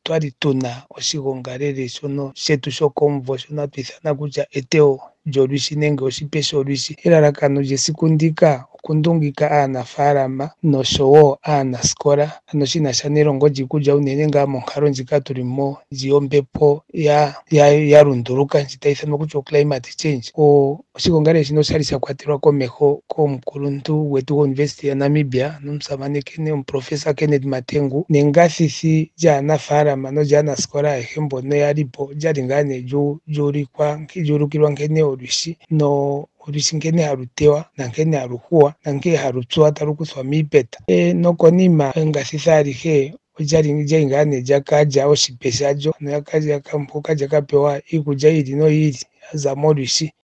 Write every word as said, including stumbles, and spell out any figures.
otwali tuna oshigongalele shono shetu shokomumvo shono hatu ithana kutya eteyo lyolwiishi nenge oshipe sholwiishi. Elalakano lyesiku ndika okundungika aanafaalama noshowo aanasikola ano shinasha nelongo lyiikulya unene ngaa monkalo ndjika tulimo ndji yombepo ya ya lunduluka ndji tayi ithanwa kutya oclimate change. Oshigongalele shino oshali sha kwatelwa komeho komukuluntu gwetu goUniversity yaNamibia ano omusamane omuprofesa Kenneth Matengu nengathithi lyaanafaalama nolyaanasikola ayehe mbono yalipo lyali ngaa nee lyuulukilwa nkene olwiishi no olwiishi nkene halu tewa nankene halu huwa nankene halu tsuwa talu kuthwa miipeta. E nokonima engathithi alihe olyali ngaa nee lyakalya oshipe shalyo mpoka lyaka pewa iikulya yi ili noyi ili yaza molwiishi.